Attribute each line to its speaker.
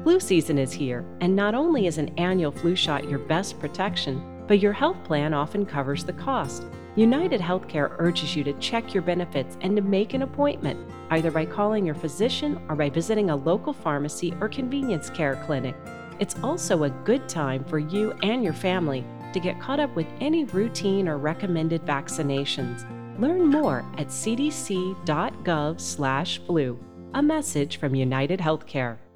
Speaker 1: Flu season is here, and not only is an annual flu shot your best protection, but your health plan often covers the cost. United Healthcare urges you to check your benefits and to make an appointment, either by calling your physician or by visiting a local pharmacy or convenience care clinic. It's also a good time for you and your family to get caught up with any routine or recommended vaccinations. Learn more at cdc.gov/flu. A message from United Healthcare.